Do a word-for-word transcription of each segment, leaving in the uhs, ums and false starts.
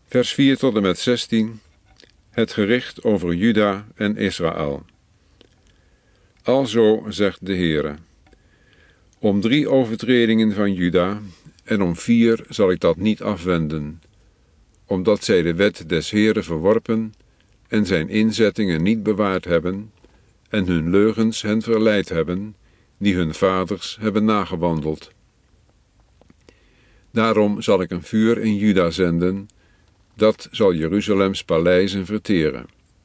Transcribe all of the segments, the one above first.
Vers vier tot en met zestien, het gericht over Juda en Israël. Alzo zegt de Heere: om drie overtredingen van Juda en om vier zal ik dat niet afwenden, omdat zij de wet des Heere verworpen en zijn inzettingen niet bewaard hebben en hun leugens hen verleid hebben, die hun vaders hebben nagewandeld. Daarom zal ik een vuur in Juda zenden, dat zal Jeruzalems paleizen verteren.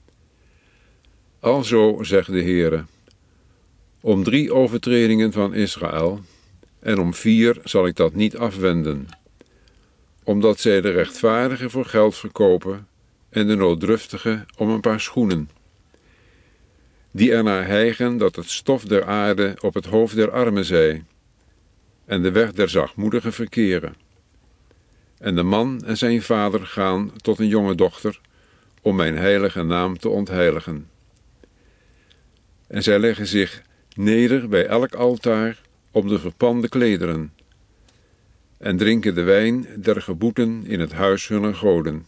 Alzo zegt de Heere: om drie overtredingen van Israël en om vier zal ik dat niet afwenden, omdat zij de rechtvaardige voor geld verkopen en de nooddruftige om een paar schoenen, die ernaar hijgen dat het stof der aarde op het hoofd der armen zij, en de weg der zachtmoedigen verkeren. En de man en zijn vader gaan tot een jonge dochter, om mijn heilige naam te ontheiligen. En zij leggen zich neder bij elk altaar op de verpande klederen, en drinken de wijn der geboeten in het huis hunner goden.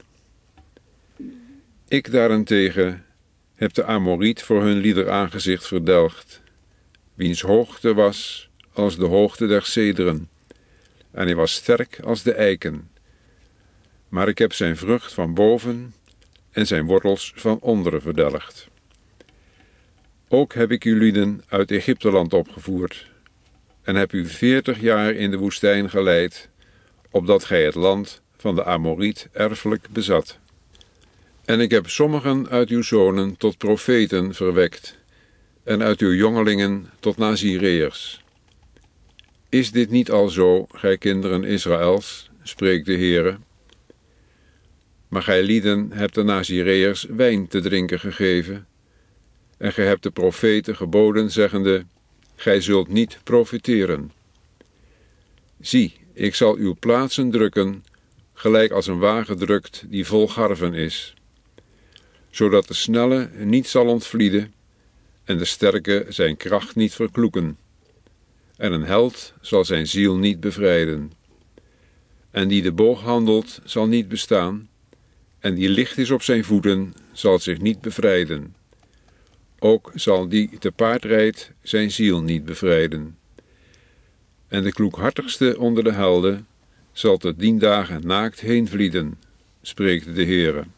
Ik daarentegen heb de Amoriet voor hun lieder aangezicht verdelgd, wiens hoogte was als de hoogte der cederen, en hij was sterk als de eiken. Maar ik heb zijn vrucht van boven en zijn wortels van onderen verdelgd. Ook heb ik uw lieden uit Egypteland opgevoerd, en heb u veertig jaar in de woestijn geleid, opdat gij het land van de Amoriet erfelijk bezat. En ik heb sommigen uit uw zonen tot profeten verwekt, en uit uw jongelingen tot Nazireërs. Is dit niet al zo, gij kinderen Israëls, spreekt de Heere? Maar gij lieden hebt de Nazireërs wijn te drinken gegeven, en gij hebt de profeten geboden, zeggende: gij zult niet profeteren. Zie, ik zal uw plaatsen drukken, gelijk als een wagen drukt die vol garven is, zodat de snelle niet zal ontvlieden en de sterke zijn kracht niet verkloeken. En een held zal zijn ziel niet bevrijden. En die de boog handelt, zal niet bestaan, en die licht is op zijn voeten, zal zich niet bevrijden. Ook zal die te paard rijdt zijn ziel niet bevrijden. En de kloekhartigste onder de helden zal te dien dagen naakt heen vlieden, spreekt de Heere.